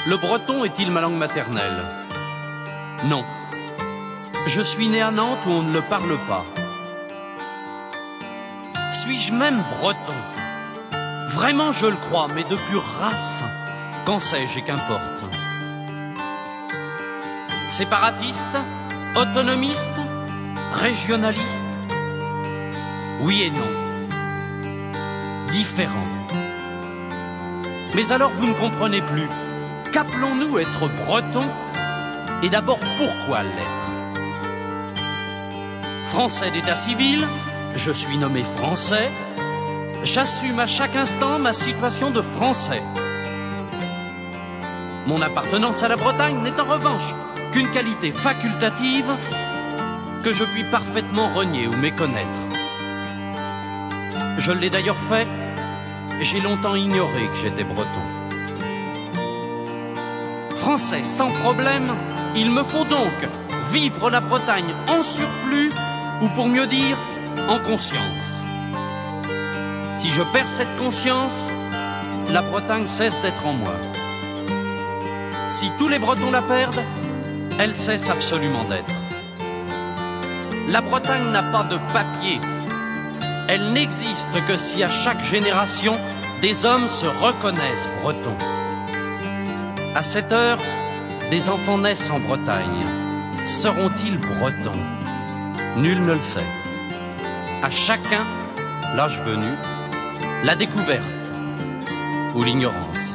Le breton est-il ma langue maternelle? Non. Je suis né à Nantes où on ne le parle pas. Suis-je même breton? Vraiment, je le crois, mais de pure race. Qu'en sais-je et qu'importe? Séparatiste? Autonomiste? Régionaliste? Oui et non. Différent. Mais alors vous ne comprenez plus. Qu'appelons-nous être breton? Et d'abord, pourquoi l'être? Français d'état civil, je suis nommé français. J'assume à chaque instant ma situation de français. Mon appartenance à la Bretagne n'est en revanche qu'une qualité facultative que je puis parfaitement renier ou méconnaître. Je l'ai d'ailleurs fait. J'ai longtemps ignoré que j'étais breton. Français sans problème, il me faut donc vivre la Bretagne en surplus, ou pour mieux dire, en conscience. Si je perds cette conscience, la Bretagne cesse d'être en moi. Si tous les Bretons la perdent, elle cesse absolument d'être. La Bretagne n'a pas de papier. Elle n'existe que si à chaque génération, des hommes se reconnaissent bretons. À cette heure, des enfants naissent en Bretagne. Seront-ils bretons? Nul ne le sait. À chacun, l'âge venu, la découverte ou l'ignorance.